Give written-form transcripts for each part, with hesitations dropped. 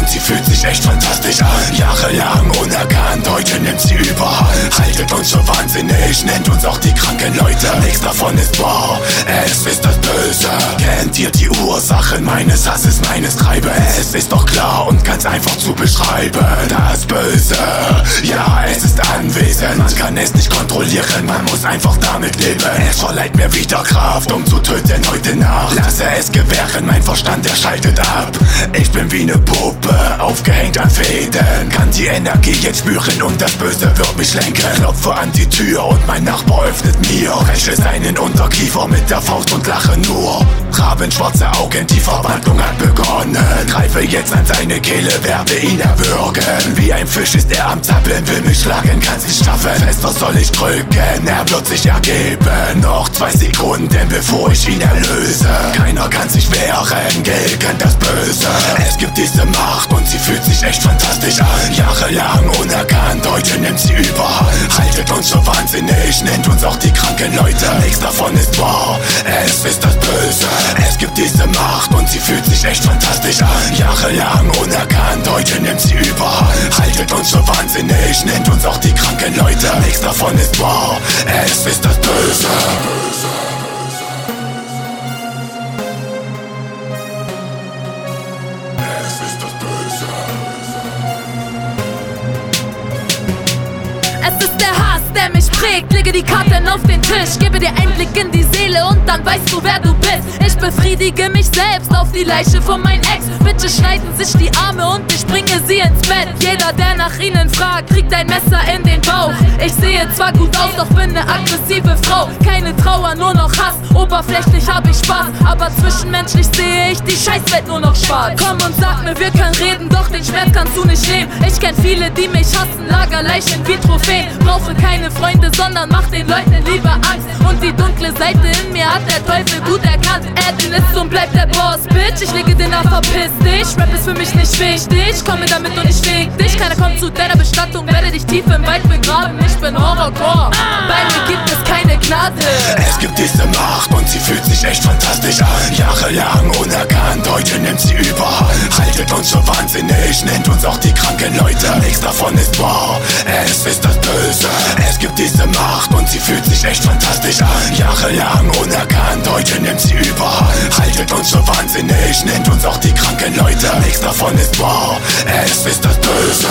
und sie fühlt sich echt fantastisch an. Jahrelang unerkannt, heute nimmt sie überhand. Haltet uns für wahnsinnig, nennt uns auch die kranken Leute. Nichts davon ist wahr, es ist das Böse. Kennt ihr die Ursachen meines Hasses, meines Treibens? Es ist doch klar und ganz einfach zu beschreiben. Das Böse, ja, es ist anwesend. Man kann es nicht kontrollieren, man muss einfach damit leben. Es verleiht mir wieder Kraft, um zu töten heute Nacht. Lasse es gewähren, mein Verstand, der schaltet ab. Ich bin wie ne Puppe, aufgehängt an Fäden. Kann die Energie jetzt spüren und das Böse wird mich lenken. Klopfe an die Tür und mein Nachbar öffnet mir. Breche seinen Unterkiefer mit der Faust und lache nur. Rabenschwarze Augen, die Verwandlung hat begonnen. Greife jetzt an seine Kehle, werde ihn erwürgen. Wie ein Fisch ist er am Zappeln, will mich schlagen, kann's nicht schaffen. Fester soll ich drücken, er wird sich ergeben. Noch 2 Sekunden, bevor ich ihn erlöse. Keiner kann sich wehren, gegen das Böse. Es gibt diese Macht und sie fühlt sich echt fantastisch an. Jahrelang unerkannt, heute nimmt sie überhand. Haltet uns für wahnsinnig, nennt uns auch die kranken Leute. Nichts davon ist wahr, es ist das Böse. Es gibt diese Macht und sie fühlt sich echt fantastisch an. Jahrelang unerkannt, heute nimmt sie überhand. Haltet uns für wahnsinnig, nennt uns auch die kranken Leute. Nichts davon ist wahr, es ist das Böse. Es ist der Hass, der mich prägt. Lege die Karten auf den Tisch, gebe dir Einblick in die Seele und dann weißt du, wer du bist. Ich befriedige mich selbst auf die Leiche von meinem Ex. Bitte schneiden sich die Arme und ich bringe sie ins Bett. Jeder, der nach ihnen fragt, kriegt ein Messer in den Bauch. Ich sehe zwar gut aus, doch bin ne aggressive Frau. Keine Trauer, nur noch Hass. Oberflächlich hab ich Spaß, aber zwischenmenschlich sehe ich die Scheißwelt nur noch schwarz. Komm und sag mir, wir können reden, doch den Schmerz kannst du nicht nehmen. Ich kenn viele, die mich hassen, Lagerleichen wie Trophäen. Brauche keine Freunde, sondern mach den Leuten lieber Angst. Und die dunkle Seite in mir hat der Teufel gut erkannt. Eden ist und bleibt der Boss, Bitch. Ich lege den ab, verpiss dich. Rap ist für mich nicht wichtig, komm mir damit und ich fick dich. Keiner kommt zu deiner Bestattung, werde dich tief im Wald begraben. Ich bin Horrorcore, bei mir gibt es keine Gnade. Es gibt diese Macht und sie fühlt sich echt fantastisch an. Jahrelang unerkannt, heute nimmt sie überhand. Haltet uns für wahnsinnig, nennt uns auch die kranken Leute. Nichts davon ist wahr, es ist das Böse. Es gibt diese Macht und sie fühlt sich echt fantastisch an. Jahrelang unerkannt, heute nimmt sie überhand. Haltet uns für wahnsinnig, nennt uns auch die kranken Leute. Nichts davon ist wahr, es ist das Böse.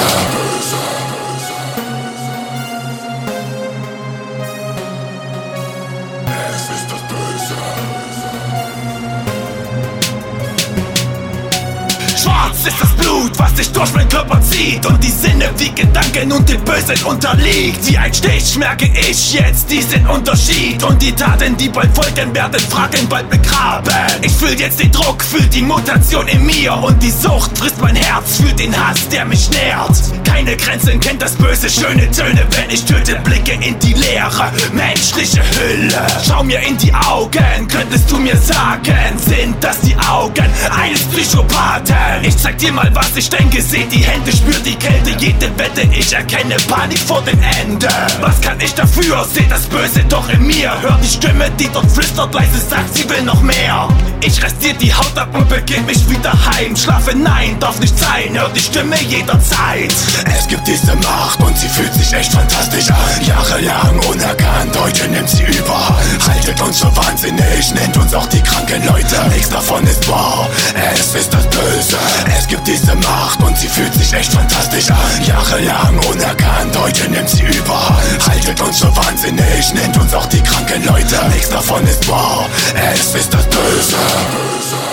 Schwarz ist das Blut, was sich durch meinen Körper zieht und die Sinne wie Gedanken und dem Bösen unterliegt. Wie ein Stich merke ich jetzt diesen Unterschied und die Taten, die bald folgen, werden Fragen bald begraben. Ich fühl jetzt den Druck, fühl die Mutation in mir und die Sucht frisst mein Herz, fühl den Hass, der mich nährt. Keine Grenzen kennt das Böse, schöne Töne, wenn ich töte, blicke in die Leere, menschliche Hülle. Schau mir in die Augen, könntest du mir sagen, sind das die Augen eines Psychopathen? Ich zeig dir mal, was ich denke, seh die Hände, spür die Kälte, jede Wette, ich erkenne Panik vor dem Ende. Was kann ich dafür? Seh das Böse doch in mir, hör die Stimme, die dort flüstert, leise sagt, sie will noch mehr. Ich reiß dir die Haut ab und begeb mich wieder heim. Schlafe, nein, darf nicht sein, hör die Stimme jederzeit. Es gibt diese Macht und sie fühlt sich echt fantastisch an. Jahrelang unerkannt, heute nimmt sie überhand. Haltet uns für wahnsinnig, nennt uns auch die kranken Leute. Nichts davon ist wahr, es ist das Böse. Es gibt diese Macht und sie fühlt sich echt fantastisch an. Jahrelang unerkannt, heute nimmt sie überhand. Haltet uns für wahnsinnig, nennt uns auch die kranken Leute. Nichts davon ist wahr, es ist das Böse.